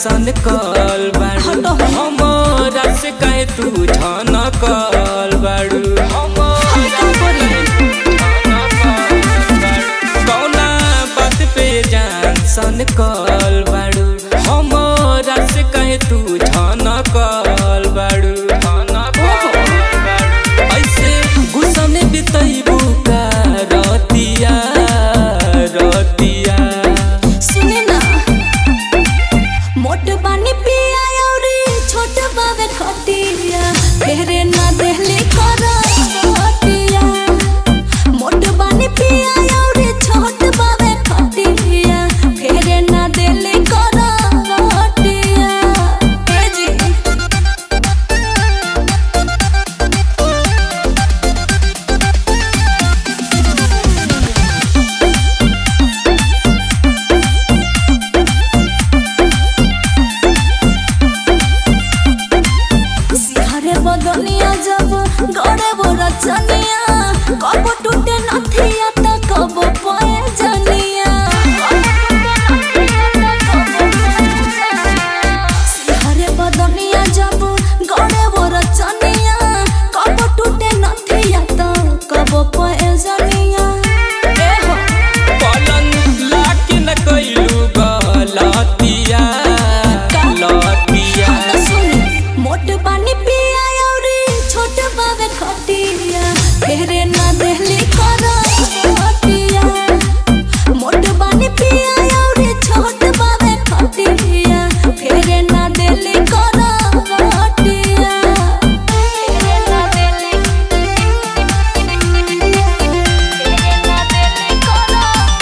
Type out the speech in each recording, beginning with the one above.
सन कल बाड़ू हमरा से कहे तू छन कल बाड़ू कौना बात पे जान सन कल बाड़ू हमरा से कहे तू छन कल बाड़ू ऐसे गुस्सा में बितैबू का रतिया सुने ना मोट बानी पिया और छोट बावे खटिया फेरे ना देहली करा खटिया मोट बानी पिया और छोट बावे खटिया फेरे ना देहली करा खटिया ए जी बदनिया जब गड़े वो रचनिया कब टूटे नथिया त कब पाए जनिया सिहरे बदनिया जब गड़े वो रचनिया कब टूटे नथिया त कब पाए जनिया ए हो पलंग लाके न कइलू गलतिया लतिया मोट बानी पिया और छोट बावे खटिया फेरे ना देहली करा खटिया मोट बानी पिया और छोट बावे खटिया फेरे ना देहली करा खटिया फेरे ना देहली करा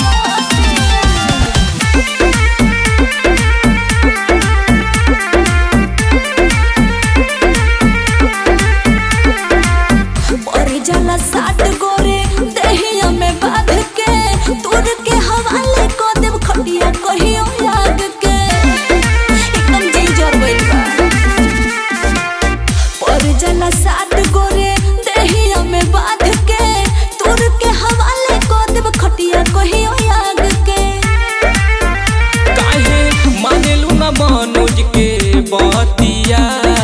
जला साट गोरे दहिया में बांध के तोड़ के हवाले को देव खटिया कहियो लाग के एकदम जी जोर गइल बा पर जला साट गोरे दहिया में बांध के तोड़ के हवाले को देव खटिया कहियो लाग के काहे मानेलू ना मनोज के बतिया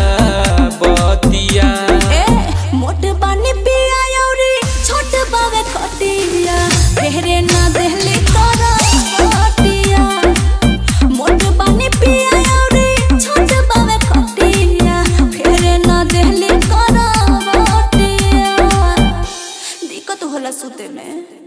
मोट बानी पिया और छोट बावे खटिया फेरे ना देहली करा खटिया मोट बानी पिया और छोट बावे खटिया फेरे ना देहली करा खटिया दिक्कत होला सुते में।